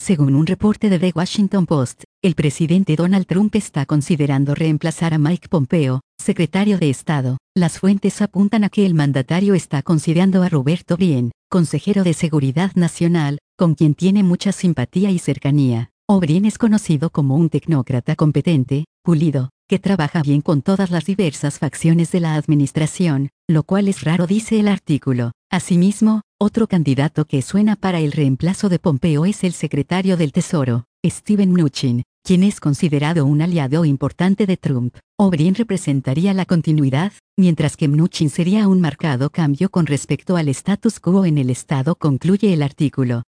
Según un reporte de The Washington Post, el presidente Donald Trump está considerando reemplazar a Mike Pompeo, secretario de Estado. Las fuentes apuntan a que el mandatario está considerando a Roberto O'Brien, consejero de Seguridad Nacional, con quien tiene mucha simpatía y cercanía. O'Brien es conocido como un tecnócrata competente, pulido, que trabaja bien con todas las diversas facciones de la administración, lo cual es raro, dice el artículo. Asimismo, otro candidato que suena para el reemplazo de Pompeo es el secretario del Tesoro, Steven Mnuchin, quien es considerado un aliado importante de Trump. O'Brien representaría la continuidad, mientras que Mnuchin sería un marcado cambio con respecto al status quo en el estado, concluye el artículo.